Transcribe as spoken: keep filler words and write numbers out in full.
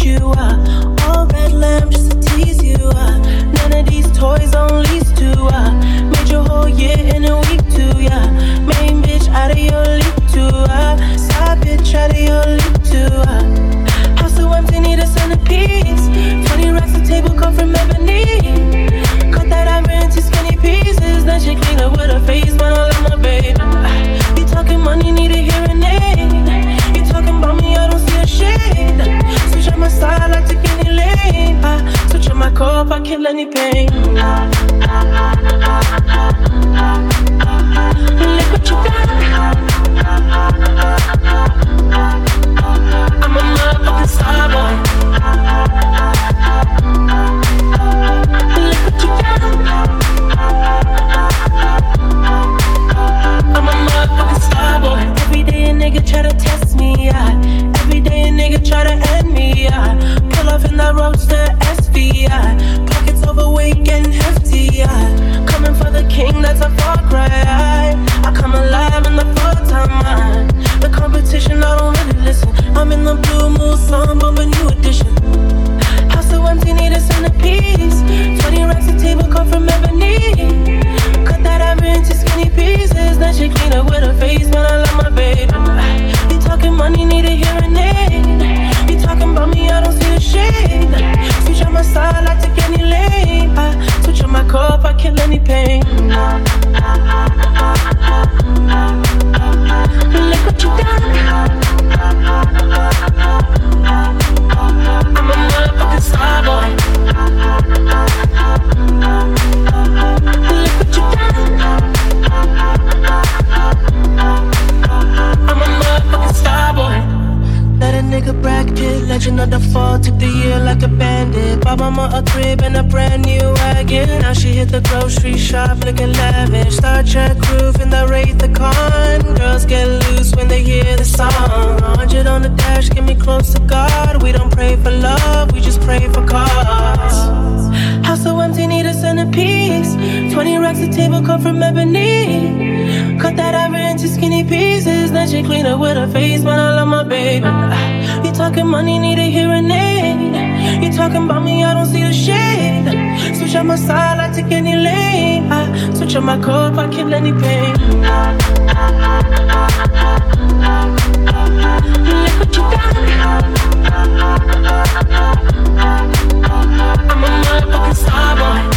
you. Uh, all red lamb just to tease you. Uh, none of these toys on lease to. Uh, made your whole year in a week too. Yeah, main bitch out of your league too. Uh, side bitch out of your league too. Uh, house so empty, need a centerpiece. Twenty racks of table come from ebony. Cut that ivory into skinny pieces. Then she clean up with her face, but I love my baby. You talking money, need a hearing aid. You talking about me, I don't see a shade. Switch on my side, I take any lane. I switch on my core, I kill any pain. Look what you done. I'm a motherfucking star boy. Look what you done. I'm a motherfucking star boy. Every day a nigga try to test me, yeah. Every day a nigga try to end me, yeah. Pull off in that roadster S V, yeah. Pockets overweight, getting hefty, yeah. Coming for the king, that's a far cry. I come alive in the full-time mind. The competition, I don't really listen. I'm in the blue moon song, but a new edition. House so empty, need a centerpiece. Twenty racks of table come from ebony. Cut that ivory into skinny pieces. Then she clean up with her face, man, I love my baby. You talking money, need a hearing aid. You talking about me, I don't see a shade. Switch on my side, I take any lane. I switch on my cup, I kill any pain. Look what you done. I'm a motherfucking star boy. Look what you done. I'm a motherfucking star boy. Let a nigga bracket, legend of the fall. Took the year like a bandit. Bought mama a crib and a brand new wagon. Now she hit the grocery shop looking lavish. Star Trek roof in the Wraith the Con. Girls get loose when they hear the song. A hundred on the dash, get me close to God. We don't pray for love, we just pray for cause. House so empty, need a centerpiece. Twenty racks of table come from ebony. Cut that ivory into skinny pieces. Then she clean up with her face, man, I love my baby. You talking money, need a hearing aid. You talking about me, I don't see the shade. Switch on my side, I take any lane. I switch on my cup, I kill any pain. Look what you done. I'm a motherfucking star boy.